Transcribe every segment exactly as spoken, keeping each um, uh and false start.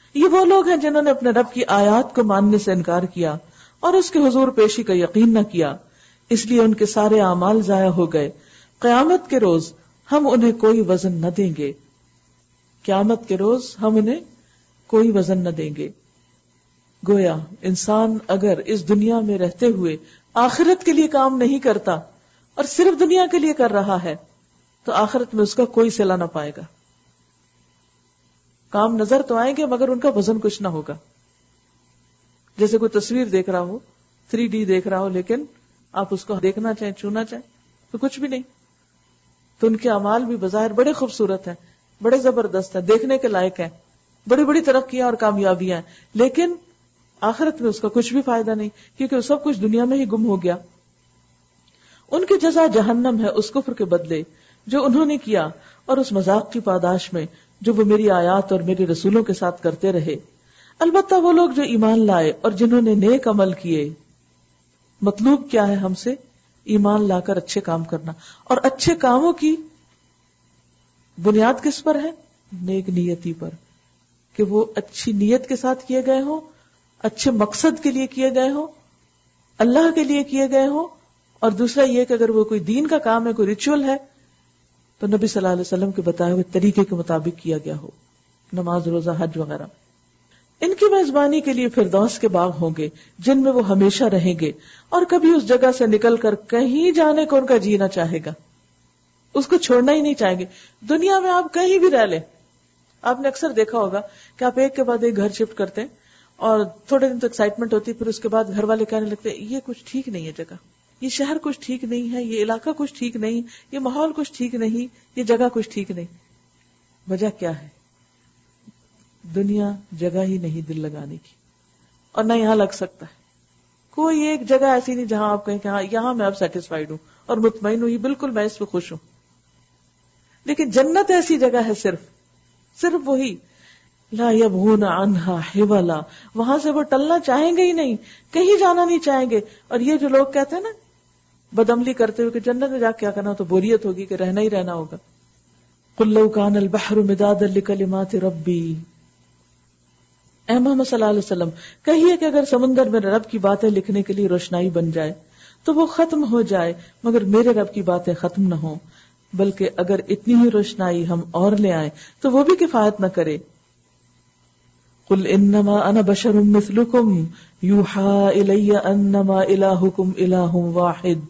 یہ وہ لوگ ہیں جنہوں نے اپنے رب کی آیات کو ماننے سے انکار کیا اور اس کے حضور پیشی کا یقین نہ کیا، اس لیے ان کے سارے اعمال ضائع ہو گئے۔ قیامت کے روز ہم انہیں کوئی وزن نہ دیں گے، قیامت کے روز ہم انہیں کوئی وزن نہ دیں گے۔ گویا انسان اگر اس دنیا میں رہتے ہوئے آخرت کے لیے کام نہیں کرتا اور صرف دنیا کے لیے کر رہا ہے تو آخرت میں اس کا کوئی صلہ نہ پائے گا۔ کام نظر تو آئیں گے مگر ان کا وزن کچھ نہ ہوگا۔ جیسے کوئی تصویر دیکھ رہا ہو، تھری ڈی دیکھ رہا ہو، لیکن آپ اس کو دیکھنا چاہیں، چھونا چاہیں تو کچھ بھی نہیں۔ تو ان کے اعمال بھی بظاہر بڑے خوبصورت ہیں، بڑے زبردست ہیں، دیکھنے کے لائق ہیں، بڑی بڑی ترقیاں اور کامیابیاں ہیں، لیکن آخرت میں اس کا کچھ بھی فائدہ نہیں، کیونکہ وہ سب کچھ دنیا میں ہی گم ہو گیا۔ ان کی جزا جہنم ہے اس کفر کے بدلے جو انہوں نے کیا اور اس مذاق کی پاداش میں جو وہ میری آیات اور میرے رسولوں کے ساتھ کرتے رہے۔ البتہ وہ لوگ جو ایمان لائے اور جنہوں نے نیک عمل کیے، مطلوب کیا ہے ہم سے؟ ایمان لا کر اچھے کام کرنا، اور اچھے کاموں کی بنیاد کس پر ہے؟ نیک نیتی پر، کہ وہ اچھی نیت کے ساتھ کیے گئے ہوں، اچھے مقصد کے لیے کیے گئے ہوں، اللہ کے لیے کیے گئے ہوں، اور دوسرا یہ کہ اگر وہ کوئی دین کا کام ہے، کوئی ریچول ہے، تو نبی صلی اللہ علیہ وسلم کے بتائے ہوئے طریقے کے مطابق کیا گیا ہو، نماز، روزہ، حج وغیرہ۔ ان کی میزبانی کے لیے فردوس کے باغ ہوں گے جن میں وہ ہمیشہ رہیں گے، اور کبھی اس جگہ سے نکل کر کہیں جانے کو ان کا جی نہ چاہے گا، اس کو چھوڑنا ہی نہیں چاہیں گے۔ دنیا میں آپ کہیں بھی رہ لیں، آپ نے اکثر دیکھا ہوگا کہ آپ ایک کے بعد ایک گھر شفٹ کرتے ہیں اور تھوڑے دن تک ایکسائٹمنٹ ہوتی ہے، پھر اس کے بعد گھر والے کہنے لگتے ہیں یہ کچھ ٹھیک نہیں ہے جگہ، یہ شہر کچھ ٹھیک نہیں ہے، یہ علاقہ کچھ ٹھیک نہیں، یہ ماحول کچھ ٹھیک نہیں، یہ جگہ کچھ ٹھیک نہیں۔ وجہ کیا ہے؟ دنیا جگہ ہی نہیں دل لگانے کی، اور نہ یہاں لگ سکتا ہے۔ کوئی ایک جگہ ایسی نہیں جہاں آپ کہیں کہ ہاں یہاں میں اب سیٹسفائیڈ ہوں اور مطمئن ہوں، یہ بالکل میں اس پہ خوش ہوں۔ لیکن جنت ایسی جگہ ہے صرف صرف وہی، لا یبغون عنہا حولا، وہاں سے وہ ٹلنا چاہیں گے ہی نہیں، کہیں جانا نہیں چاہیں گے۔ اور یہ جو لوگ کہتے ہیں نا بدعملی کرتے ہوئے کہ جنت میں جا کے کیا کرنا، تو بوریت ہوگی کہ رہنا ہی رہنا ہوگا۔ قل لو کان البحر مدادا لکلمات ربی، اے محمد صلی اللہ علیہ وسلم کہیے کہ اگر سمندر میں رب کی باتیں لکھنے کے لیے روشنائی بن جائے تو وہ ختم ہو جائے مگر میرے رب کی باتیں ختم نہ ہوں، بلکہ اگر اتنی ہی روشنائی ہم اور لے آئیں تو وہ بھی کفایت نہ کرے۔ قل انما انا بشر مثلکم یوحی الی انما الہکم الہ واحد،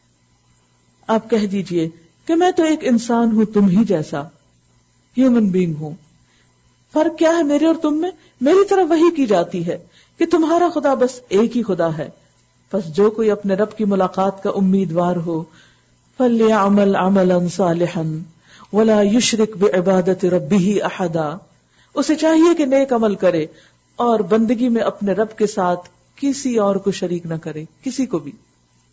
آپ کہہ دیجئے کہ میں تو ایک انسان ہوں تم ہی جیسا، ہیومن بینگ ہوں۔ فرق کیا ہے میرے اور تم میں؟ میری طرف وحی کی جاتی ہے کہ تمہارا خدا بس ایک ہی خدا ہے، پس جو کوئی اپنے رب کی ملاقات کا امیدوار ہو فَلْيَعْمَلْ عَمَلًا صَالِحًا وَلَا يُشْرِكْ بِعِبَادَةِ رَبِّهِ أَحَدًا، اسے چاہیے کہ نیک عمل کرے اور بندگی میں اپنے رب کے ساتھ کسی اور کو شریک نہ کرے، کسی کو بھی،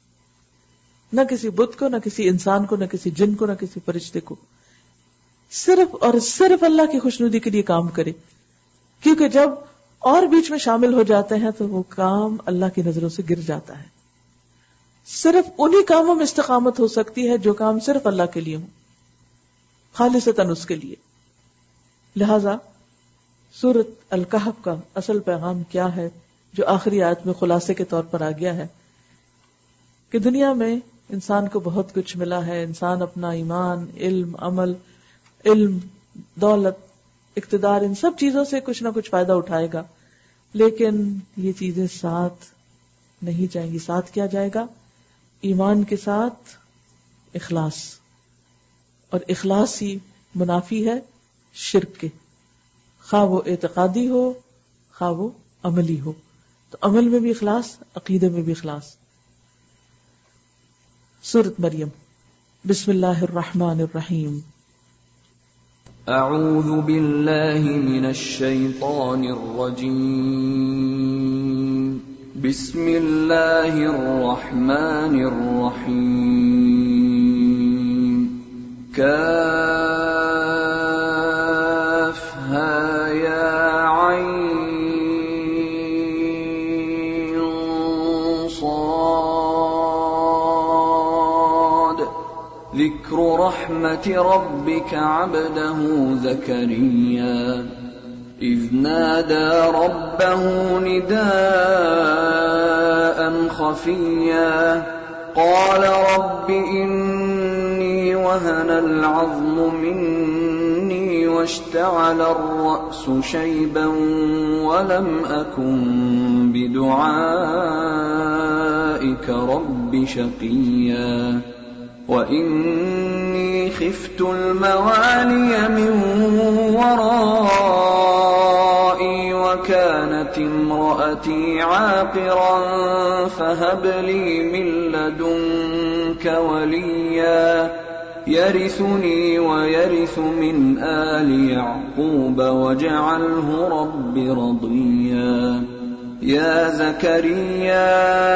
نہ کسی بت کو، نہ کسی انسان کو، نہ کسی جن کو، نہ کسی فرشتے کو، صرف اور صرف اللہ کی خوشنودی کے لیے کام کرے، کیونکہ جب اور بیچ میں شامل ہو جاتے ہیں تو وہ کام اللہ کی نظروں سے گر جاتا ہے۔ صرف انہی کاموں میں استقامت ہو سکتی ہے جو کام صرف اللہ کے لیے ہوں، خالصتاً اس کے لیے۔ لہذا سورۃ الکہف کا اصل پیغام کیا ہے جو آخری آیت میں خلاصے کے طور پر آ گیا ہے کہ دنیا میں انسان کو بہت کچھ ملا ہے، انسان اپنا ایمان، علم، عمل، علم، دولت، اقتدار، ان سب چیزوں سے کچھ نہ کچھ فائدہ اٹھائے گا، لیکن یہ چیزیں ساتھ نہیں جائیں گی۔ ساتھ کیا جائے گا؟ ایمان کے ساتھ اخلاص، اور اخلاص ہی منافی ہے شرک کے، خواہ وہ اعتقادی ہو خواہ وہ عملی ہو۔ تو عمل میں بھی اخلاص، عقیدے میں بھی اخلاص۔ سورۃ مریم، بسم اللہ الرحمن الرحیم۔ اعوذ باللہ من الشیطان الرجیم، بسم اللہ الرحمن الرحیم۔ کافہا یا عین صاد، ذکر رحمت ربک عبدہ زکریا إذ نادى ربه نداء خفيا قال رب إني وهن العظم مني واشتعل الرأس شيبا ولم أكن بدعائك رب شقيا وإني خفت الموالي من ورائي وكانت امرأتي عاقرا فهب لي من لدنك وليا يرثني ويرث من آل يعقوب واجعله رب رضيا يا زكريا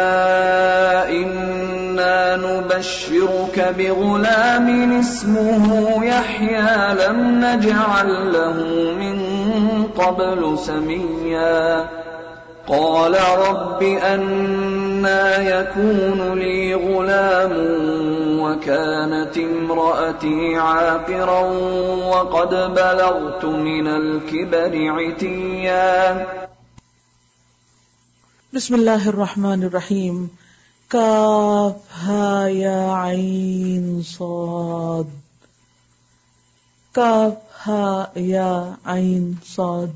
إنا نبشرك بغلام اسمه يحيى لم نجعل له من قبل سميا قال رب أنى يكون لي غلام وكانت امرأتي عاقرا وقد بلغت من الكبر عتيا بسم اللہ الرحمن الرحیم کاف ہا یا عین صاد کاف ہا یا عین صاد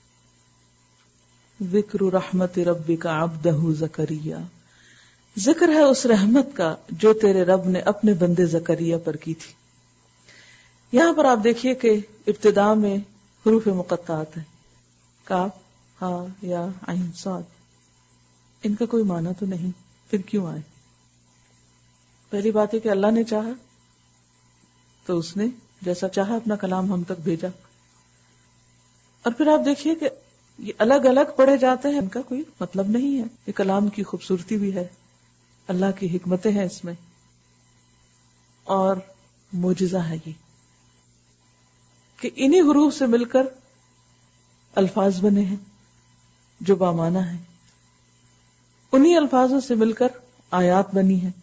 ذکر رحمت ربک عبدہ زکریا، ذکر ہے اس رحمت کا جو تیرے رب نے اپنے بندے زکریا پر کی تھی۔ یہاں پر آپ دیکھیے کہ ابتدا میں حروف مقطعات ہیں، کاف ہا یا عین صاد، ان کا کوئی معنی تو نہیں، پھر کیوں آئے؟ پہلی بات ہے کہ اللہ نے چاہا تو اس نے جیسا چاہا اپنا کلام ہم تک بھیجا، اور پھر آپ دیکھیے کہ یہ الگ الگ پڑھے جاتے ہیں، ان کا کوئی مطلب نہیں ہے، یہ کلام کی خوبصورتی بھی ہے، اللہ کی حکمتیں ہیں اس میں، اور معجزہ ہے یہ کہ انہی حروف سے مل کر الفاظ بنے ہیں جو بامعنی ہیں، انہی الفاظوں سے مل کر آیات بنی ہیں،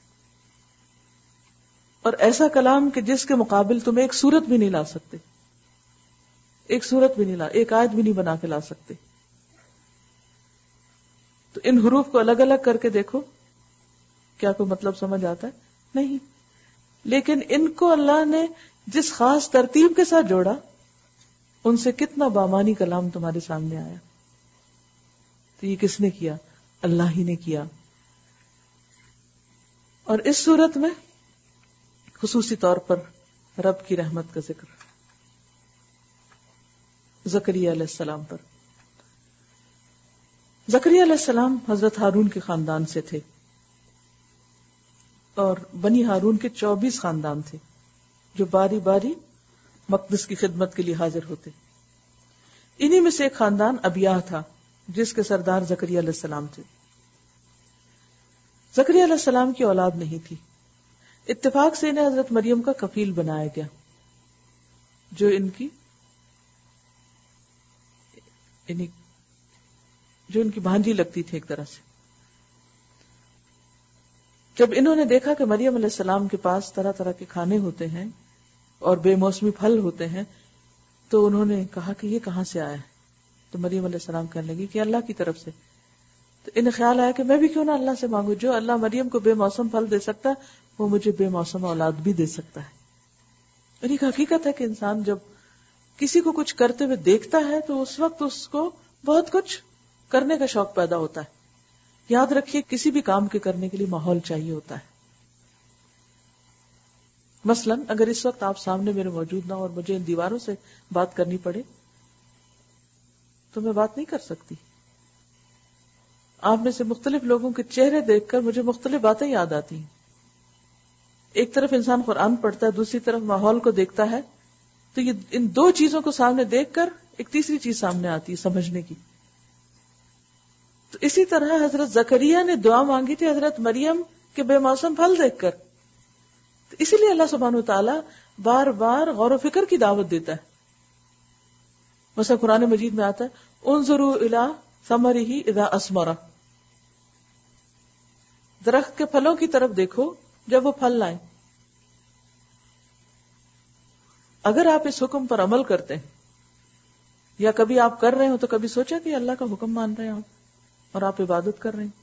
اور ایسا کلام کہ جس کے مقابل تم ایک سورت بھی نہیں لا سکتے، ایک سورت بھی نہیں لا ایک آیت بھی نہیں بنا کے لا سکتے۔ تو ان حروف کو الگ الگ کر کے دیکھو، کیا کوئی مطلب سمجھ آتا ہے؟ نہیں، لیکن ان کو اللہ نے جس خاص ترتیب کے ساتھ جوڑا، ان سے کتنا بامانی کلام تمہارے سامنے آیا۔ تو یہ کس نے کیا؟ اللہ ہی نے کیا۔ اور اس صورت میں خصوصی طور پر رب کی رحمت کا ذکر زکریا علیہ السلام پر۔ زکریا علیہ السلام حضرت ہارون کے خاندان سے تھے، اور بنی ہارون کے چوبیس خاندان تھے جو باری باری مقدس کی خدمت کے لیے حاضر ہوتے۔ انہی میں سے ایک خاندان ابیاہ تھا جس کے سردار زکریا علیہ السلام تھے۔ زکریا علیہ السلام کی اولاد نہیں تھی، اتفاق سے انہیں حضرت مریم کا کفیل بنایا گیا، جو ان کی جو ان کی بھانجی لگتی تھی ایک طرح سے۔ جب انہوں نے دیکھا کہ مریم علیہ السلام کے پاس طرح طرح کے کھانے ہوتے ہیں اور بے موسمی پھل ہوتے ہیں، تو انہوں نے کہا کہ یہ کہاں سے آیا ہے؟ تو مریم علیہ السلام کہنے لگی کہ اللہ کی طرف سے۔ تو انہیں خیال آیا کہ میں بھی کیوں نہ اللہ سے مانگوں، جو اللہ مریم کو بے موسم پھل دے سکتا ہے وہ مجھے بے موسم اولاد بھی دے سکتا ہے۔ اور ایک حقیقت ہے کہ انسان جب کسی کو کچھ کرتے ہوئے دیکھتا ہے تو اس وقت اس کو بہت کچھ کرنے کا شوق پیدا ہوتا ہے۔ یاد رکھیے کسی بھی کام کے کرنے کے لیے ماحول چاہیے ہوتا ہے۔ مثلا اگر اس وقت آپ سامنے میرے موجود نہ اور مجھے ان دیواروں سے بات کرنی پڑے تو میں بات نہیں کر سکتی۔ آپ میں سے مختلف لوگوں کے چہرے دیکھ کر مجھے مختلف باتیں یاد آتی ہیں۔ ایک طرف انسان قرآن پڑھتا ہے، دوسری طرف ماحول کو دیکھتا ہے، تو یہ ان دو چیزوں کو سامنے دیکھ کر ایک تیسری چیز سامنے آتی ہے سمجھنے کی۔ تو اسی طرح حضرت زکریا نے دعا مانگی تھی حضرت مریم کے بے موسم پھل دیکھ کر، تو اسی لیے اللہ سبحانہ وتعالی بار بار غور و فکر کی دعوت دیتا ہے۔ مثلا قرآن مجید میں آتا ہے انظروا الی ثمرہ اذا اثمر، درخت کے پھلوں کی طرف دیکھو جب وہ پھل لائیں۔ اگر آپ اس حکم پر عمل کرتے ہیں، یا کبھی آپ کر رہے ہو تو کبھی سوچا کہ اللہ کا حکم مان رہے ہیں آپ اور آپ عبادت کر رہے ہیں،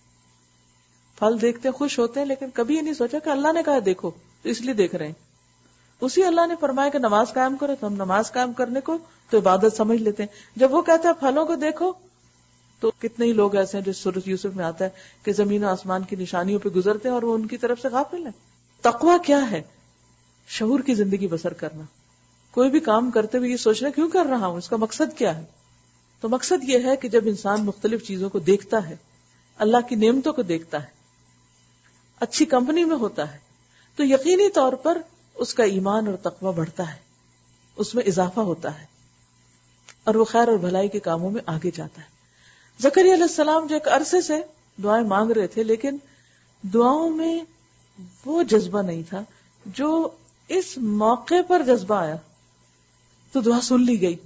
پھل دیکھتے ہیں خوش ہوتے ہیں، لیکن کبھی یہ نہیں سوچا کہ اللہ نے کہا دیکھو تو اس لیے دیکھ رہے ہیں. اسی اللہ نے فرمایا کہ نماز قائم کرو تو ہم نماز قائم کرنے کو تو عبادت سمجھ لیتے ہیں. جب وہ کہتا ہے پھلوں کو دیکھو تو کتنے ہی لوگ ایسے ہیں جو سورۃ یوسف میں آتا ہے کہ زمین و آسمان کی نشانیوں پہ گزرتے ہیں اور وہ ان کی طرف سے غافل ہیں. تقویٰ کیا ہے؟ شعور کی زندگی بسر کرنا. کوئی بھی کام کرتے ہوئے یہ سوچنا کیوں کر رہا ہوں، اس کا مقصد کیا ہے. تو مقصد یہ ہے کہ جب انسان مختلف چیزوں کو دیکھتا ہے، اللہ کی نعمتوں کو دیکھتا ہے، اچھی کمپنی میں ہوتا ہے، تو یقینی طور پر اس کا ایمان اور تقویٰ بڑھتا ہے، اس میں اضافہ ہوتا ہے اور وہ خیر اور بھلائی کے کاموں میں آگے جاتا ہے. زکریا علیہ السلام جو ایک عرصے سے دعائیں مانگ رہے تھے، لیکن دعاؤں میں وہ جذبہ نہیں تھا جو اس موقع پر جذبہ آیا تو دعا سن لی گئی.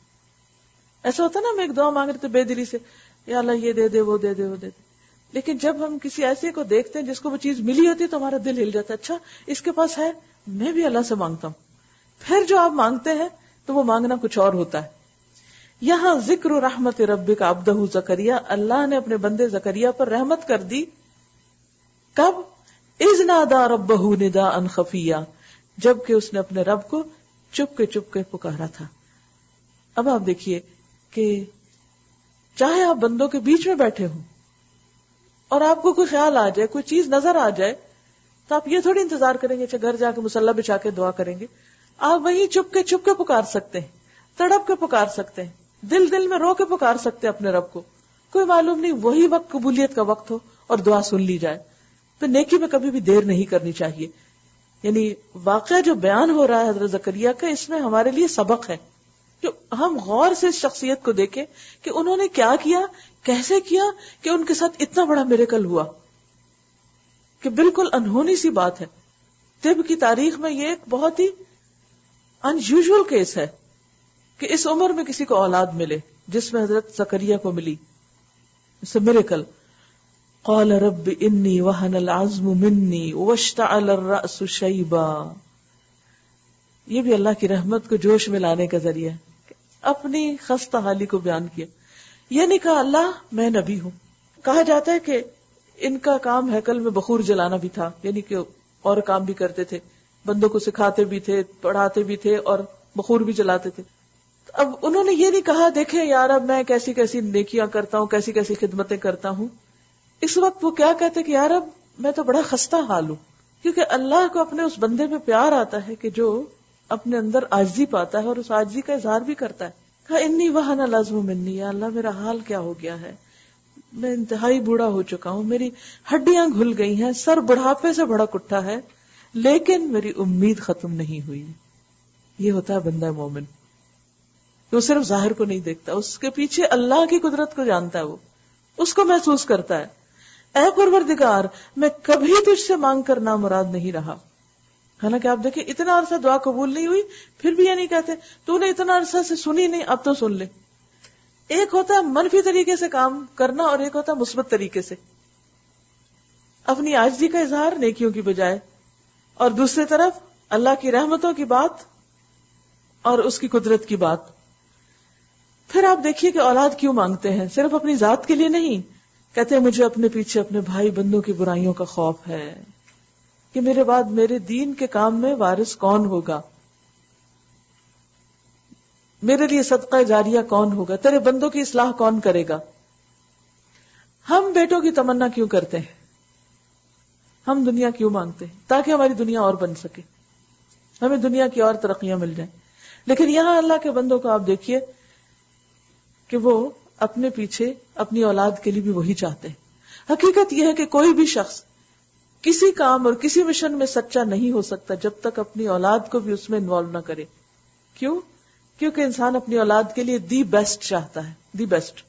ایسا ہوتا نا، ہم ایک دعا مانگ رہے تھے بے دلی سے، یا اللہ یہ دے دے وہ دے دے وہ دے دے، لیکن جب ہم کسی ایسے کو دیکھتے ہیں جس کو وہ چیز ملی ہوتی ہے تو ہمارا دل ہل جاتا ہے، اچھا اس کے پاس ہے، میں بھی اللہ سے مانگتا ہوں. پھر جو آپ مانگتے ہیں تو وہ مانگنا کچھ اور ہوتا ہے. یہاں ذکر رحمت ربک عبدہ زکریا، اللہ نے اپنے بندے زکریا پر رحمت کر دی. کب؟ اذ نادى ربہ نداء خفیا، جب کہ اس نے اپنے رب کو چپ کے چپ کے پکارا تھا. اب آپ دیکھیے کہ چاہے آپ بندوں کے بیچ میں بیٹھے ہوں اور آپ کو کوئی خیال آ جائے، کوئی چیز نظر آ جائے، تو آپ یہ تھوڑی انتظار کریں گے اچھا گھر جا کے مصلی بچھا کے دعا کریں گے. آپ وہیں چپ کے چپ کے پکار سکتے ہیں، تڑپ کے پکار سکتے ہیں، دل دل میں رو کے پکار سکتے ہیں اپنے رب کو. کوئی معلوم نہیں وہی وقت قبولیت کا وقت ہو اور دعا سن لی جائے. تو نیکی میں کبھی بھی دیر نہیں کرنی چاہیے. یعنی واقعہ جو بیان ہو رہا ہے حضرت زکریا کا، اس میں ہمارے لیے سبق ہے کہ ہم غور سے اس شخصیت کو دیکھیں کہ انہوں نے کیا کیا، کیسے کیا کہ ان کے ساتھ اتنا بڑا میریکل ہوا، کہ بالکل انہونی سی بات ہے. طب کی تاریخ میں یہ ایک بہت ہی ان یوزول کیس ہے کہ اس عمر میں کسی کو اولاد ملے جس میں حضرت زکریا کو ملی. اس میریکل. قال رب انی وہن العظم منی واشتعل الرأس شیبا. یہ بھی اللہ کی رحمت کو جوش میں لانے کا ذریعہ ہے. اپنی خستہ حالی کو بیان کیا. یہ نہیں کہا اللہ میں نبی ہوں. کہا جاتا ہے کہ ان کا کام ہیکل میں بخور جلانا بھی تھا، یعنی کہ اور کام بھی کرتے تھے، بندوں کو سکھاتے بھی تھے، پڑھاتے بھی تھے اور بخور بھی جلاتے تھے. اب انہوں نے یہ نہیں کہا دیکھیں یار اب میں کیسی کیسی نیکیاں کرتا ہوں، کیسی کیسی خدمتیں کرتا ہوں. اس وقت وہ کیا کہتے کہ یار اب میں تو بڑا خستہ حال ہوں، کیونکہ اللہ کو اپنے اس بندے میں پیار آتا ہے کہ جو اپنے اندر عاجزی پاتا ہے اور اس عاجزی کا اظہار بھی کرتا ہے. کہا انی وہن العظم منی، یا اللہ میرا حال کیا ہو گیا ہے، میں انتہائی بوڑھا ہو چکا ہوں، میری ہڈیاں گھل گئی ہیں، سر بڑھاپے سے بڑا کٹھا ہے، لیکن میری امید ختم نہیں ہوئی. یہ ہوتا ہے بندہ مومن، وہ صرف ظاہر کو نہیں دیکھتا، اس کے پیچھے اللہ کی قدرت کو جانتا ہے، وہ اس کو محسوس کرتا ہے. اے پروردگار میں کبھی تجھ سے مانگ کر نامراد نہیں رہا. حالانکہ آپ دیکھیں اتنا عرصہ دعا قبول نہیں ہوئی، پھر بھی یہ نہیں کہتے تو نے اتنا عرصہ سے سنی نہیں اب تو سن لے. ایک ہوتا ہے منفی طریقے سے کام کرنا اور ایک ہوتا ہے مثبت طریقے سے اپنی عاجزی کا اظہار نیکیوں کی بجائے، اور دوسری طرف اللہ کی رحمتوں کی بات اور اس کی قدرت کی بات. پھر آپ دیکھیے کہ اولاد کیوں مانگتے ہیں، صرف اپنی ذات کے لیے نہیں. کہتے ہیں مجھے اپنے پیچھے اپنے بھائی بندوں کی برائیوں کا خوف ہے کہ میرے بعد میرے دین کے کام میں وارث کون ہوگا، میرے لیے صدقہ جاریہ کون ہوگا، تیرے بندوں کی اصلاح کون کرے گا. ہم بیٹوں کی تمنا کیوں کرتے ہیں، ہم دنیا کیوں مانگتے ہیں؟ تاکہ ہماری دنیا اور بن سکے، ہمیں دنیا کی اور ترقیاں مل جائیں. لیکن یہاں اللہ کے بندوں کو آپ دیکھیے کہ وہ اپنے پیچھے اپنی اولاد کے لیے بھی وہی چاہتے ہیں. حقیقت یہ ہے کہ کوئی بھی شخص کسی کام اور کسی مشن میں سچا نہیں ہو سکتا جب تک اپنی اولاد کو بھی اس میں انوالو نہ کرے. کیوں؟ کیونکہ انسان اپنی اولاد کے لیے دی بیسٹ چاہتا ہے، دی بیسٹ.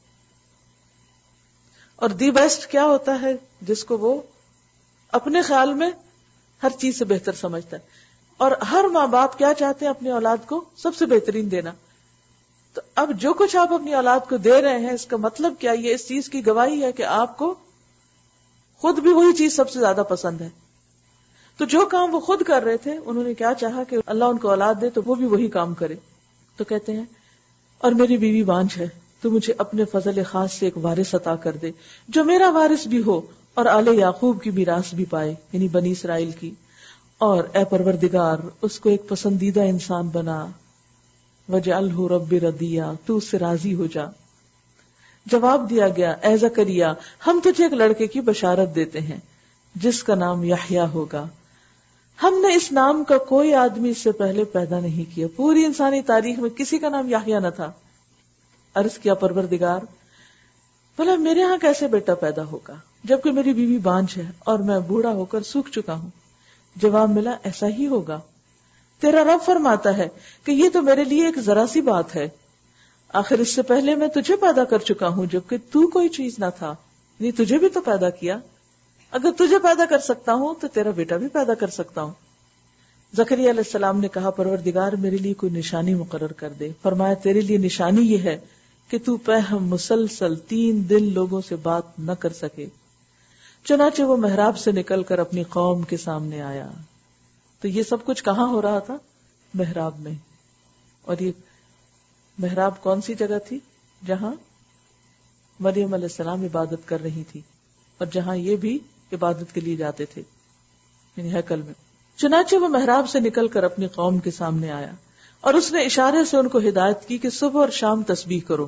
اور دی بیسٹ کیا ہوتا ہے؟ جس کو وہ اپنے خیال میں ہر چیز سے بہتر سمجھتا ہے. اور ہر ماں باپ کیا چاہتے ہیں؟ اپنی اولاد کو سب سے بہترین دینا. تو اب جو کچھ آپ اپنی اولاد کو دے رہے ہیں اس کا مطلب کیا؟ یہ اس چیز کی گواہی ہے کہ آپ کو خود بھی وہی چیز سب سے زیادہ پسند ہے. تو جو کام وہ خود کر رہے تھے انہوں نے کیا چاہا کہ اللہ ان کو اولاد دے تو وہ بھی وہی کام کرے. تو کہتے ہیں اور میری بیوی بانجھ ہے، تو مجھے اپنے فضل خاص سے ایک وارث عطا کر دے جو میرا وارث بھی ہو اور آل یعقوب کی میراث بھی پائے، یعنی بنی اسرائیل کی. اور اے پروردگار اس کو ایک پسندیدہ انسان بنا. وجعلہ رب رضیا، تو اس سے راضی ہو جا. جواب دیا گیا اے زکریا ہم تجھے ایک لڑکے کی بشارت دیتے ہیں جس کا نام یحییٰ ہوگا. ہم نے اس نام کا کوئی آدمی اس سے پہلے پیدا نہیں کیا، پوری انسانی تاریخ میں کسی کا نام یحییٰ نہ تھا. عرض کیا پروردگار بھلا میرے ہاں کیسے بیٹا پیدا ہوگا جبکہ میری بیوی بانجھ ہے اور میں بوڑھا ہو کر سوکھ چکا ہوں. جواب ملا ایسا ہی ہوگا. تیرا رب فرماتا ہے کہ یہ تو میرے لیے ایک ذرا سی بات ہے، آخر اس سے پہلے میں تجھے پیدا کر چکا ہوں جبکہ تو کوئی چیز نہ تھا، نہیں تجھے بھی تو پیدا کیا. اگر تجھے پیدا کر سکتا ہوں تو تیرا بیٹا بھی پیدا کر سکتا ہوں. زکریا علیہ السلام نے کہا پروردگار میرے لیے کوئی نشانی مقرر کر دے. فرمایا تیرے لیے نشانی یہ ہے کہ تو پہم مسلسل تین دن لوگوں سے بات نہ کر سکے. چنانچہ وہ محراب سے نکل کر اپنی قوم کے سامنے آیا. تو یہ سب کچھ کہاں ہو رہا تھا؟ محراب میں. اور یہ محراب کون سی جگہ تھی؟ جہاں مریم علیہ السلام عبادت کر رہی تھی اور جہاں یہ بھی عبادت کے لیے جاتے تھے، یعنی ہیکل میں. چنانچہ وہ محراب سے نکل کر اپنی قوم کے سامنے آیا اور اس نے اشارے سے ان کو ہدایت کی کہ صبح اور شام تسبیح کرو.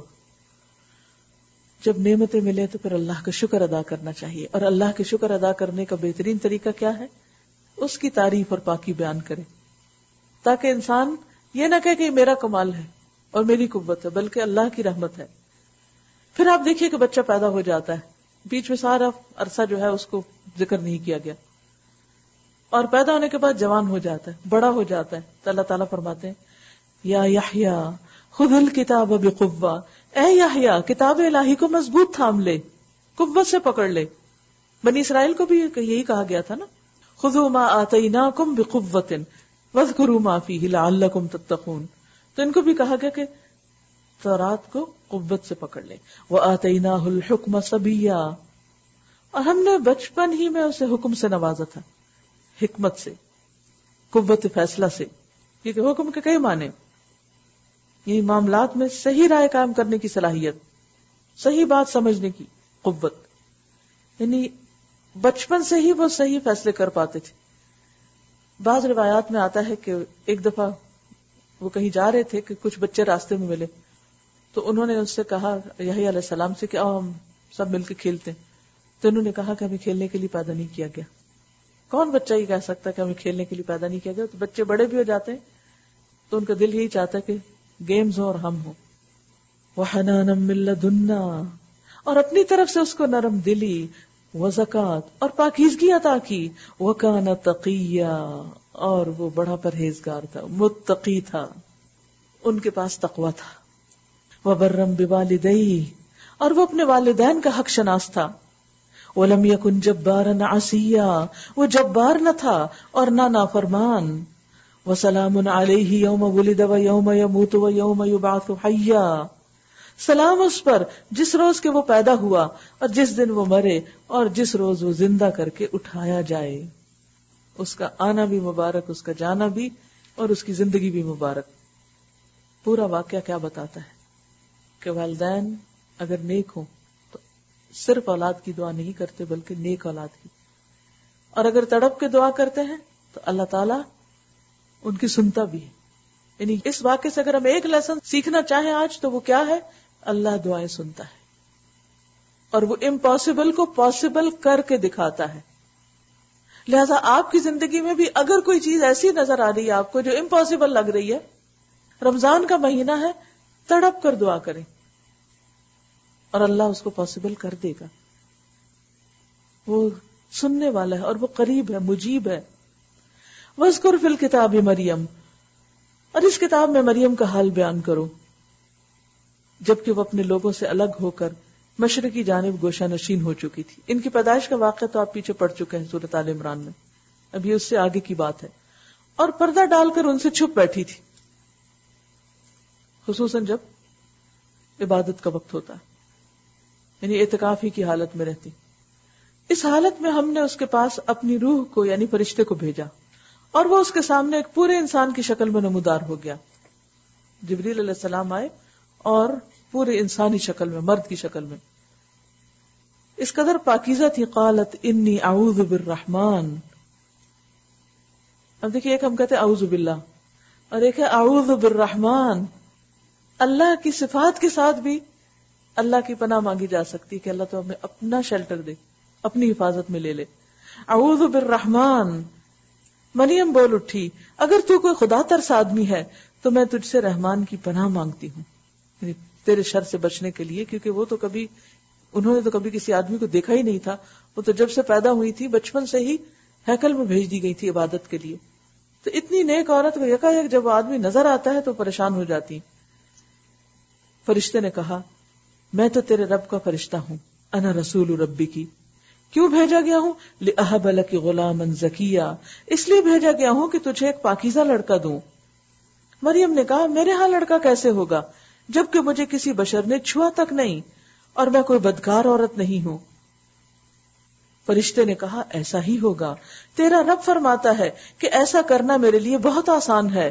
جب نعمتیں ملے تو پھر اللہ کا شکر ادا کرنا چاہیے، اور اللہ کے شکر ادا کرنے کا بہترین طریقہ کیا ہے؟ اس کی تعریف اور پاکی بیان کرے، تاکہ انسان یہ نہ کہے کہ میرا کمال ہے اور میری قوت ہے، بلکہ اللہ کی رحمت ہے. پھر آپ دیکھیے کہ بچہ پیدا ہو جاتا ہے، بیچ میں سارا عرصہ جو ہے اس کو ذکر نہیں کیا گیا، اور پیدا ہونے کے بعد جوان ہو جاتا ہے، بڑا ہو جاتا ہے. تو اللہ تعالیٰ فرماتے ہیں یا یحییٰ خذ الکتاب بقوہ، اے یحییٰ کتاب الہی کو مضبوط تھام لے، قوت سے پکڑ لے. بنی اسرائیل کو بھی یہی کہا گیا تھا نا، خذوا ما آتیناکم بقوۃ واذکروا ما فیہ لعلکم تتقون. تو ان کو بھی کہا گیا کہ تورات کو قوت سے پکڑ لے. وآتیناہ الحکم صبیا، اور ہم نے بچپن ہی میں اسے حکم سے نوازا تھا، حکمت سے، قوت فیصلہ سے. کیونکہ حکم کے کئی معنی، یہ معاملات میں صحیح رائے قائم کرنے کی صلاحیت، صحیح بات سمجھنے کی قوت، یعنی بچپن سے ہی وہ صحیح فیصلے کر پاتے تھے. بعض روایات میں آتا ہے کہ ایک دفعہ وہ کہیں جا رہے تھے کہ کچھ بچے راستے میں ملے، تو انہوں نے اس سے کہا یحییٰ علیہ السلام سے کہ آؤ ہم سب مل کے کھیلتے ہیں. تو انہوں نے کہا کہ ہمیں کھیلنے کے لیے پیدا نہیں کیا گیا. کون بچہ یہ کہہ سکتا ہے کہ ہمیں کھیلنے کے لیے پیدا نہیں کیا گیا؟ تو بچے بڑے بھی ہو جاتے ہیں تو ان کا دل یہی چاہتا ہے کہ گیمز ہو اور ہم ہو. وحنانا من لدنا، اور اپنی طرف سے اس کو نرم دلی، وزکات اور پاکیزگی عطا کی. وکانا تقیا، اور وہ بڑا پرہیزگار تھا، متقی تھا، ان کے پاس تقوی تھا. وبرم بوالدیہ، اور وہ اپنے والدین کا حق شناس تھا. ولم یکن جبارا عصیا، وہ جبار نہ تھا اور نہ نافرمان. وسلام علیہ یوم ولد و یوم یموت و یوم یبعث حیا، سلام اس پر جس روز کے وہ پیدا ہوا اور جس دن وہ مرے اور جس روز وہ زندہ کر کے اٹھایا جائے. اس کا آنا بھی مبارک، اس کا جانا بھی، اور اس کی زندگی بھی مبارک. پورا واقعہ کیا بتاتا ہے کہ والدین اگر نیک ہوں تو صرف اولاد کی دعا نہیں کرتے بلکہ نیک اولاد کی، اور اگر تڑپ کے دعا کرتے ہیں تو اللہ تعالیٰ ان کی سنتا بھی ہے. یعنی اس واقعے سے اگر ہم ایک لیسن سیکھنا چاہیں آج تو وہ کیا ہے؟ اللہ دعائیں سنتا ہے اور وہ امپاسبل کو پاسبل کر کے دکھاتا ہے. لہذا آپ کی زندگی میں بھی اگر کوئی چیز ایسی نظر آ رہی ہے آپ کو جو امپاسبل لگ رہی ہے، رمضان کا مہینہ ہے، تڑپ کر دعا کریں اور اللہ اس کو پاسبل کر دے گا. وہ سننے والا ہے اور وہ قریب ہے، مجیب ہے. وَاذْكُرْ فِي الْكِتَابِ مریم، اور اس کتاب میں مریم کا حال بیان کرو جبکہ وہ اپنے لوگوں سے الگ ہو کر مشرقی جانب گوشہ نشین ہو چکی تھی. ان کی پیدائش کا واقعہ تو آپ پیچھے پڑ چکے ہیں سورۃ آل عمران میں، اب یہ اس سے آگے کی بات ہے. اور پردہ ڈال کر ان سے چھپ بیٹھی تھی، خصوصاً جب عبادت کا وقت ہوتا، یعنی اعتکاف ہی کی حالت میں رہتی. اس حالت میں ہم نے اس کے پاس اپنی روح کو یعنی فرشتے کو بھیجا اور وہ اس کے سامنے ایک پورے انسان کی شکل میں نمودار ہو گیا. جبریل علیہ السلام آئے اور پورے انسانی شکل میں، مرد کی شکل میں. اس قدر پاکیزہ تھی. قالت انی اعوذ بالرحمن. اب دیکھیے، ایک ہم کہتے ہیں اعوذ باللہ اور ایک ہے اعوذ بالرحمن. اللہ کی صفات کے ساتھ بھی اللہ کی پناہ مانگی جا سکتی کہ اللہ تو ہمیں اپنا شیلٹر دے، اپنی حفاظت میں لے لے. اعوذ بالرحمن. مریم بول اٹھی، اگر تو کوئی خدا ترس آدمی ہے تو میں تجھ سے رحمان کی پناہ مانگتی ہوں، یعنی تیرے شر سے بچنے کے لیے، کیونکہ وہ تو کبھی انہوں نے تو کبھی کسی آدمی کو دیکھا ہی نہیں تھا. وہ تو جب سے پیدا ہوئی تھی بچپن سے ہی ہیکل میں بھیج دی گئی تھی عبادت کے لیے. تو اتنی نیک عورت کو یکا یک جب وہ آدمی نظر آتا ہے تو پریشان ہو جاتی. فرشتے نے کہا، میں تو تیرے رب کا فرشتہ ہوں، انا رسول ربی کی. کیوں بھیجا گیا ہوں؟ لأہب لک غلاما زکیا، اس لیے بھیجا گیا ہوں کہ تجھے ایک پاکیزہ لڑکا دوں. مریم نے کہا، میرے ہاں لڑکا کیسے ہوگا جبکہ مجھے کسی بشر نے چھوا تک نہیں اور میں کوئی بدکار عورت نہیں ہوں. فرشتے نے کہا، ایسا ہی ہوگا، تیرا رب فرماتا ہے کہ ایسا کرنا میرے لیے بہت آسان ہے.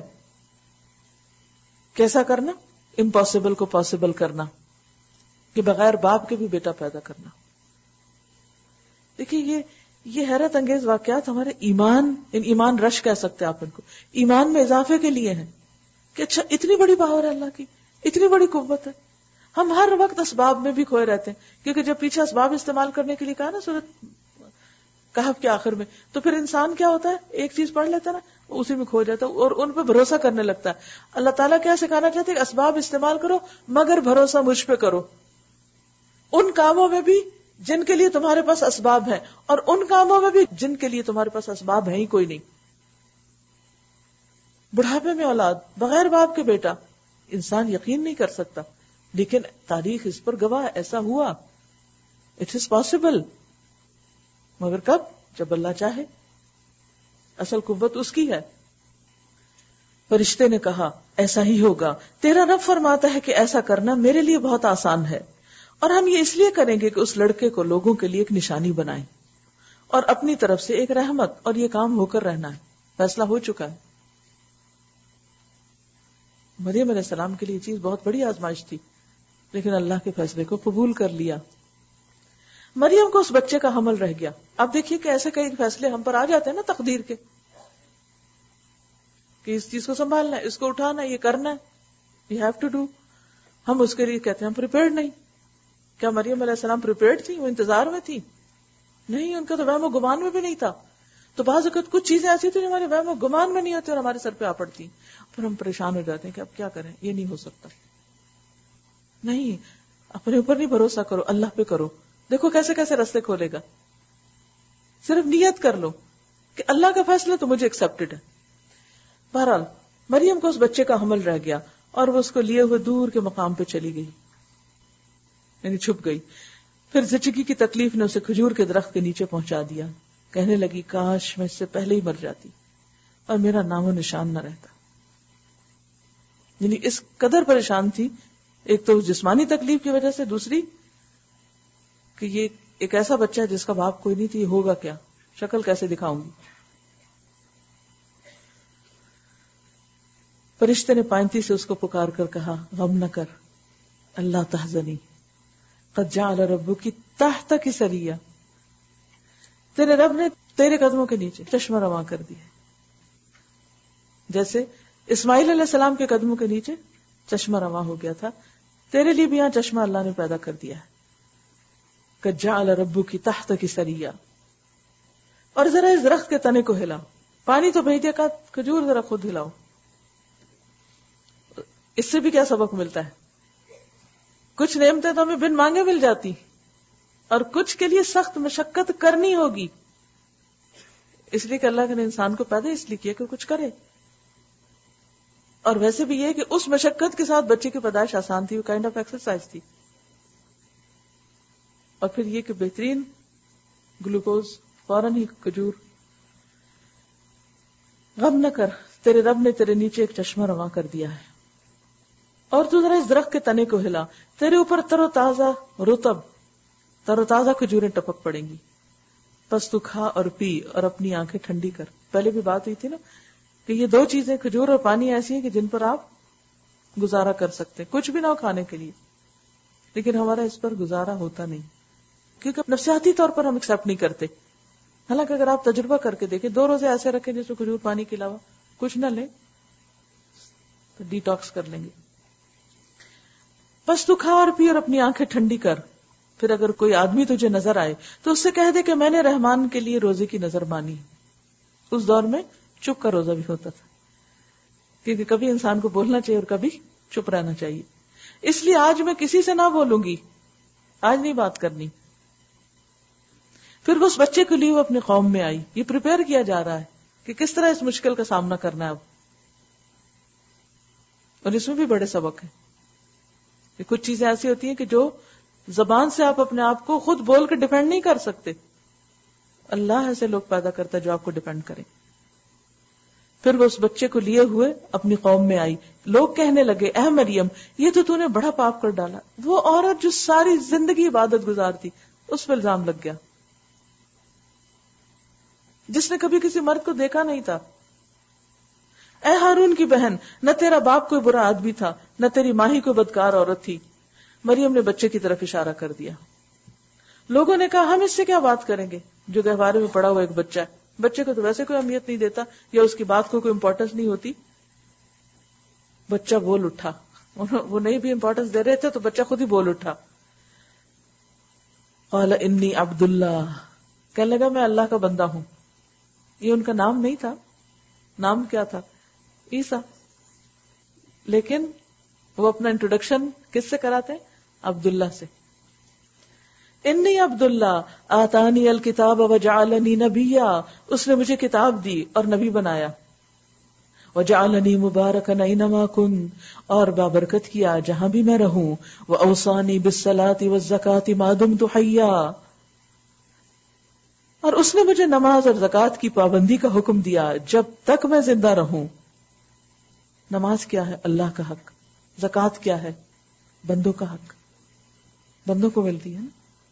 کیسا کرنا؟ امپاسبل کو پاسبل کرنا، کہ بغیر باپ کے بھی بیٹا پیدا کرنا. دیکھیے یہ یہ حیرت انگیز واقعات ہمارے ایمان ان ایمان رش کہہ سکتے ہیں آپ ان کو، ایمان میں اضافے کے لیے ہیں کہ اچھا اتنی بڑی پاور ہے اللہ کی، اتنی بڑی قوت ہے. ہم ہر وقت اسباب میں بھی کھوئے رہتے ہیں، کیونکہ جب پیچھے اسباب استعمال کرنے کے لیے کہا نا سورۃ کہف کے آخر میں، تو پھر انسان کیا ہوتا ہے، ایک چیز پڑھ لیتا ہے نا، اسی میں کھو جاتا ہے اور ان پہ بھروسہ کرنے لگتا ہے. اللہ تعالیٰ کیا سکھانا چاہتے ہیں کہ اسباب استعمال کرو مگر بھروسہ مجھ پہ کرو، ان کاموں میں بھی جن کے لیے تمہارے پاس اسباب ہیں اور ان کاموں میں بھی جن کے لیے تمہارے پاس اسباب ہیں ہی کوئی نہیں. بڑھاپے میں اولاد، بغیر باپ کے بیٹا، انسان یقین نہیں کر سکتا، لیکن تاریخ اس پر گواہ، ایسا ہوا. اٹ از پاسبل، مگر کب؟ جب اللہ چاہے. اصل قوت اس کی ہے. فرشتے نے کہا، ایسا ہی ہوگا، تیرا رب فرماتا ہے کہ ایسا کرنا میرے لیے بہت آسان ہے، اور ہم یہ اس لیے کریں گے کہ اس لڑکے کو لوگوں کے لیے ایک نشانی بنائیں اور اپنی طرف سے ایک رحمت، اور یہ کام ہو کر رہنا ہے، فیصلہ ہو چکا ہے. مریم علیہ السلام کے لیے یہ چیز بہت بڑی آزمائش تھی، لیکن اللہ کے فیصلے کو قبول کر لیا. مریم کو اس بچے کا حمل رہ گیا. اب دیکھیے کہ ایسے کئی فیصلے ہم پر آ جاتے ہیں نا تقدیر کے، کہ اس چیز کو سنبھالنا ہے، اس کو اٹھانا ہے، یہ کرنا ہے، یو ہیو ٹو ڈو. ہم اس کے لیے کہتے ہیں ہم پریپیئرڈ نہیں. کیا مریم علیہ السلام پریپیئرڈ تھی؟ وہ انتظار میں تھی؟ نہیں، ان کا تو وہم و گمان میں بھی نہیں تھا. تو بعض اوقات کچھ چیزیں ایسی تھی جو ہمارے وہم و گمان میں نہیں ہوتی اور ہمارے سر پہ آ پڑتی، پھر ہم پریشان ہو جاتے ہیں کہ اب کیا کریں، یہ نہیں ہو سکتا. نہیں، اپنے اوپر نہیں بھروسہ کرو، اللہ پہ کرو. دیکھو کیسے کیسے راستے کھولے گا. صرف نیت کر لو کہ اللہ کا فیصلہ تو مجھے ایکسپٹڈ ہے. بہرحال مریم کو اس بچے کا حمل رہ گیا اور وہ اس کو لیے ہوئے دور کے مقام پہ چلی گئی، یعنی چھپ گئی. پھر زچگی کی تکلیف نے اسے کھجور کے درخت کے نیچے پہنچا دیا. کہنے لگی، کاش میں اس سے پہلے ہی مر جاتی اور میرا نام و نشان نہ رہتا. یعنی اس قدر پریشان تھی، ایک تو جسمانی تکلیف کی وجہ سے، دوسری کہ یہ ایک ایسا بچہ ہے جس کا باپ کوئی نہیں تھی، یہ ہوگا کیا، شکل کیسے دکھاؤں گی. فرشتے نے پائنتی سے اس کو پکار کر کہا، غم نہ کر، اللہ تحزنی، قد جعل ربک تحتک سریہ، تیرے رب نے تیرے قدموں کے نیچے چشمہ رواں کر دیا. جیسے اسماعیل علیہ السلام کے قدموں کے نیچے چشمہ رواں ہو گیا تھا، تیرے لیے بھی یہاں چشمہ اللہ نے پیدا کر دیا ہے. قد جعل ربک تحتک سریہ. اور ذرا اس درخت کے تنے کو ہلاؤ، پانی تو بھیج دیا، کا کھجور ذرا خود ہلاؤ. اس سے بھی کیا سبق ملتا ہے؟ کچھ نعمتیں تو ہمیں بن مانگے مل جاتی اور کچھ کے لیے سخت مشقت کرنی ہوگی، اس لیے کہ اللہ نے انسان کو پیدا اس لیے کیا کہ کچھ کرے. اور ویسے بھی یہ کہ اس مشقت کے ساتھ بچے کی پیدائش آسان تھی، وہ کائنڈ آف ایکسرسائز تھی. اور پھر یہ کہ بہترین گلوکوز، فوراً ہی کھجور. غم نہ کر، تیرے رب نے تیرے نیچے ایک چشمہ رواں کر دیا ہے، اور تو ذرا اس درخت کے تنے کو ہلا، تیرے اوپر تر و تازہ رطب، تر و تازہ کھجوریں ٹپک پڑیں گی، بس تو کھا اور پی اور اپنی آنکھیں ٹھنڈی کر. پہلے بھی بات ہوئی تھی نا کہ یہ دو چیزیں، کھجور اور پانی، ایسی ہیں کہ جن پر آپ گزارا کر سکتے، کچھ بھی نہ ہو کھانے کے لیے، لیکن ہمارا اس پر گزارا ہوتا نہیں، کیونکہ نفسیاتی طور پر ہم ایکسپٹ نہیں کرتے. حالانکہ اگر آپ تجربہ کر کے دیکھیں، دو روزے ایسے رکھیں جس میں کھجور پانی کے علاوہ کچھ نہ لیں تو ڈی ٹاکس کر لیں گے. بس تو کھا اور پی اور اپنی آنکھیں ٹھنڈی کر. پھر اگر کوئی آدمی تجھے نظر آئے تو اس سے کہہ دے کہ میں نے رحمان کے لیے روزے کی نظر مانی. اس دور میں چپ کا روزہ بھی ہوتا تھا، کیونکہ کبھی انسان کو بولنا چاہیے اور کبھی چپ رہنا چاہیے. اس لیے آج میں کسی سے نہ بولوں گی، آج نہیں بات کرنی. پھر اس بچے کے لیے وہ اپنی قوم میں آئی. یہ پریپیئر کیا جا رہا ہے کہ کس طرح اس مشکل کا سامنا کرنا ہے اب. اور اس میں بھی بڑے سبق ہیں. کہ کچھ چیزیں ایسی ہوتی ہیں کہ جو زبان سے آپ اپنے آپ کو خود بول کے ڈیپینڈ نہیں کر سکتے. اللہ ایسے لوگ پیدا کرتا ہے جو آپ کو ڈیپینڈ کریں. پھر وہ اس بچے کو لیے ہوئے اپنی قوم میں آئی. لوگ کہنے لگے اے مریم یہ تو تو نے بڑا پاپ کر ڈالا. وہ عورت جو ساری زندگی عبادت گزارتی اس پہ الزام لگ گیا، جس نے کبھی کسی مرد کو دیکھا نہیں تھا. اے ہارون کی بہن، نہ تیرا باپ کوئی برا آدمی تھا نہ تیری ماں ہی کوئی بدکار عورت تھی. مریم نے بچے کی طرف اشارہ کر دیا. لوگوں نے کہا ہم اس سے کیا بات کریں گے، جو گہوارے میں پڑا ہوا ایک بچہ ہے. بچے کو تو ویسے کوئی اہمیت نہیں دیتا یا اس کی بات کو کوئی امپورٹنس نہیں ہوتی. بچہ بول اٹھا. وہ نہیں بھی امپورٹنس دے رہے تھے تو بچہ خود ہی بول اٹھا. قال انی عبد اللہ، کہنے لگا میں اللہ کا بندہ ہوں. یہ ان کا نام نہیں تھا. نام کیا تھا؟ عیسیٰ. لیکن وہ اپنا انٹروڈکشن کس سے کراتے ہیں؟ عبداللہ سے. انی عبداللہ آتانی الکتاب وجعلنی نبیا، اس نے مجھے کتاب دی اور نبی بنایا. وجعلنی مبارکا اینما کنت، اور بابرکت کیا جہاں بھی میں رہوں. واوصانی بالصلاة والزکاة ما دمت حیا، اور اس نے مجھے نماز اور زکوٰۃ کی پابندی کا حکم دیا جب تک میں زندہ رہوں. نماز کیا ہے؟ اللہ کا حق. زکوٰۃ کیا ہے؟ بندوں کا حق. بندوں کو ملتی ہے نا،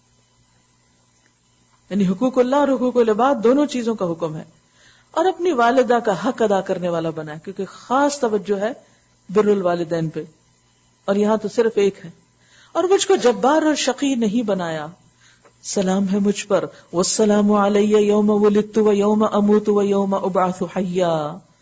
یعنی حقوق اللہ اور حقوق العباد دونوں چیزوں کا حکم ہے. اور اپنی والدہ کا حق ادا کرنے والا بنا ہے، کیونکہ خاص توجہ ہے بر الوالدین پہ، اور یہاں تو صرف ایک ہے. اور مجھ کو جبار اور شقی نہیں بنایا. سلام ہے مجھ پر، والسلام علی یوم ولدت و یوم اموت و یوم ابعث حیا.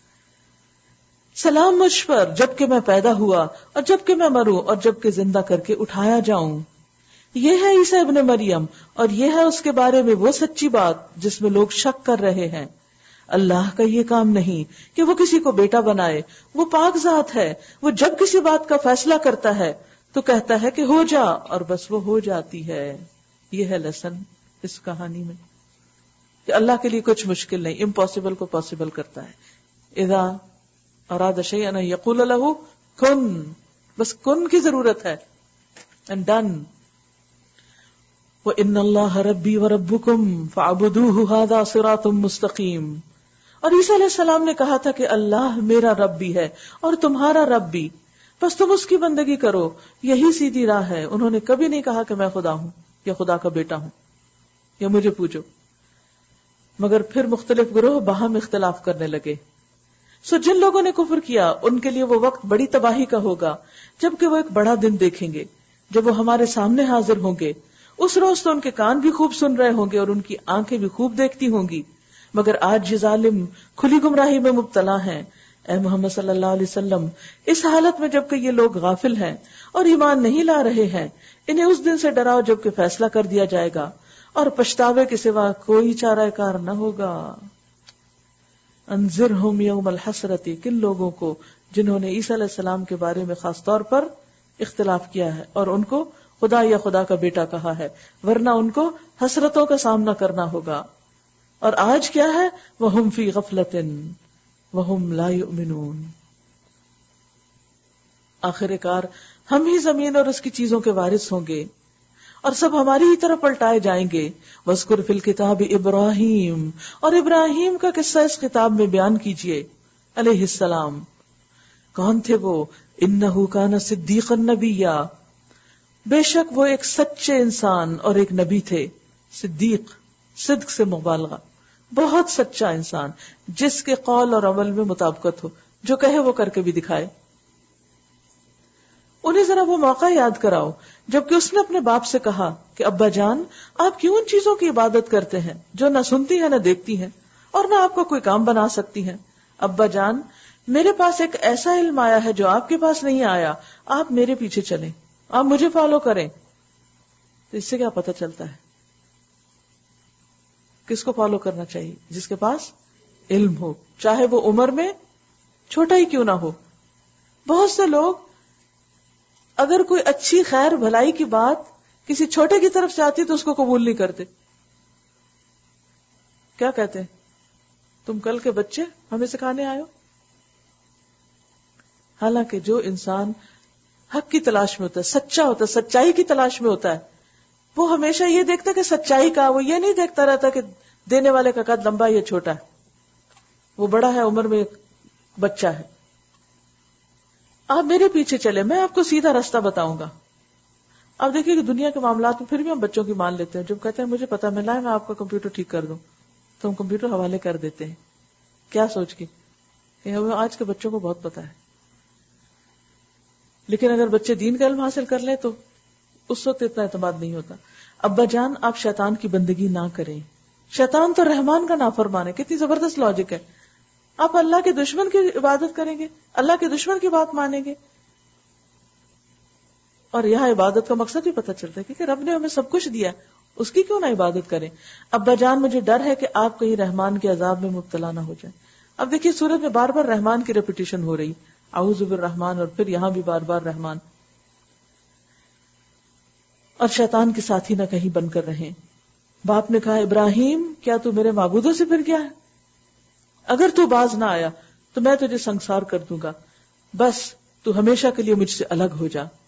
سلام مجھ پر جب کہ میں پیدا ہوا اور جب کہ میں مروں اور جب کہ زندہ کر کے اٹھایا جاؤں. یہ ہے عیسیٰ ابن مریم، اور یہ ہے اس کے بارے میں وہ سچی بات جس میں لوگ شک کر رہے ہیں. اللہ کا یہ کام نہیں کہ وہ کسی کو بیٹا بنائے، وہ پاک ذات ہے. وہ جب کسی بات کا فیصلہ کرتا ہے تو کہتا ہے کہ ہو جا، اور بس وہ ہو جاتی ہے. یہ ہے لیسن اس کہانی میں کہ اللہ کے لیے کچھ مشکل نہیں، امپاسبل کو پاسبل کرتا ہے. اذا اراد شیئا ان یقول له کن، بس کن کی ضرورت ہے and done. وَإِنَّ اللَّهَ رَبِّي وَرَبُّكُمْ فَاعْبُدُوهُ هَذَا صِرَاطٌ مُسْتَقِيمٌ. اور عیسیٰ علیہ السلام نے کہا تھا کہ اللہ میرا رب بھی ہے اور تمہارا رب بھی، بس تم اس کی بندگی کرو، یہی سیدھی راہ ہے. انہوں نے کبھی نہیں کہا کہ میں خدا ہوں یا خدا کا بیٹا ہوں یا مجھے پوجو. مگر پھر مختلف گروہ باہم اختلاف کرنے لگے. سو جن لوگوں نے کفر کیا ان کے لیے وہ وقت بڑی تباہی کا ہوگا جبکہ وہ ایک بڑا دن دیکھیں گے جب وہ ہمارے سامنے حاضر ہوں گے. اس روز تو ان کے کان بھی خوب سن رہے ہوں گے اور ان کی آنکھیں بھی خوب دیکھتی ہوں گی، مگر آج یہ ظالم کھلی گمراہی میں مبتلا ہیں. اے محمد صلی اللہ علیہ وسلم، اس حالت میں جبکہ یہ لوگ غافل ہیں اور ایمان نہیں لا رہے ہیں، انہیں اس دن سے ڈراؤ جب کہ فیصلہ کر دیا جائے گا اور پچھتاوے کے سوا کوئی چارہ کار نہ ہوگا. انذرہم یوم الحسرت، کن لوگوں کو جنہوں نے عیسیٰ علیہ السلام کے بارے میں خاص طور پر اختلاف کیا ہے اور ان کو خدا یا خدا کا بیٹا کہا ہے، ورنہ ان کو حسرتوں کا سامنا کرنا ہوگا. اور آج کیا ہے؟ وَهُمْ فِي غَفْلَةٍ وَهُمْ لَا يُؤْمِنُونَ. آخر کار ہم ہی زمین اور اس کی چیزوں کے وارث ہوں گے اور سب ہماری ہی طرف پلٹائے جائیں گے. وَاذْكُرْ فِي الْكِتَابِ ابراہیم، اور ابراہیم کا قصہ اس کتاب میں بیان کیجئے علیہ السلام. کون تھے وہ؟ اِنَّهُ كَانَ صِدِّيقًا نَبِيًّا، بے شک وہ ایک سچے انسان اور ایک نبی تھے. صدیق، صدق سے مبالغہ، بہت سچا انسان جس کے قول اور عمل میں مطابقت ہو، جو کہے وہ کر کے بھی دکھائے. انہیں ذرا وہ موقع یاد کراؤ جبکہ اس نے اپنے باپ سے کہا کہ ابا جان آپ کیوں ان چیزوں کی عبادت کرتے ہیں جو نہ سنتی ہیں نہ دیکھتی ہیں اور نہ آپ کو کوئی کام بنا سکتی ہیں. ابا جان میرے پاس ایک ایسا علم آیا ہے جو آپ کے پاس نہیں آیا, آپ میرے پیچھے چلیں, آپ مجھے فالو کریں. تو اس سے کیا پتہ چلتا ہے کس کو فالو کرنا چاہیے؟ جس کے پاس علم ہو, چاہے وہ عمر میں چھوٹا ہی کیوں نہ ہو. بہت سے لوگ اگر کوئی اچھی خیر بھلائی کی بات کسی چھوٹے کی طرف سے آتی تو اس کو قبول نہیں کرتے. کیا کہتے ہیں, تم کل کے بچے ہمیں سکھانے آئے ہو. حالانکہ جو انسان حق کی تلاش میں ہوتا ہے, سچا ہوتا ہے, سچائی کی تلاش میں ہوتا ہے, وہ ہمیشہ یہ دیکھتا ہے کہ سچائی کا, وہ یہ نہیں دیکھتا رہتا کہ دینے والے کا قد لمبا یا چھوٹا ہے, وہ بڑا ہے عمر میں ایک بچہ ہے. آپ میرے پیچھے چلے, میں آپ کو سیدھا راستہ بتاؤں گا. اب دیکھیے کہ دنیا کے معاملات میں پھر بھی ہم بچوں کی مان لیتے ہیں. جب کہتے ہیں مجھے پتا میں لائے میں آپ کا کمپیوٹر ٹھیک کر دوں, تو ہم کمپیوٹر حوالے کر دیتے ہیں. کیا سوچ کے کہ ہمیں آج کے بچوں کو بہت پتا ہے. لیکن اگر بچے دین کا علم حاصل کر لیں تو اس وقت اتنا اعتماد نہیں ہوتا. ابا جان آپ شیطان کی بندگی نہ کریں, شیطان تو رحمان کا نافرمان ہے. کتنی زبردست لاجک ہے. آپ اللہ کے دشمن کی عبادت کریں گے, اللہ کے دشمن کی بات مانیں گے. اور یہاں عبادت کا مقصد بھی پتہ چلتا ہے کہ رب نے ہمیں سب کچھ دیا, اس کی کیوں نہ عبادت کریں. ابا جان مجھے ڈر ہے کہ آپ کہیں رحمان کے عذاب میں مبتلا نہ ہو جائیں. اب دیکھیے سورت میں بار بار رحمان کی ریپیٹیشن ہو رہی, اعوذ بالرحمن, اور پھر یہاں بھی بار بار رحمان. اور شیطان کے ساتھی نہ کہیں بن کر رہیں. باپ نے کہا ابراہیم کیا تو میرے معبودوں سے پھر گیا ہے؟ اگر تو باز نہ آیا تو میں تجھے سنسار کر دوں گا, بس تو ہمیشہ کے لیے مجھ سے الگ ہو جا.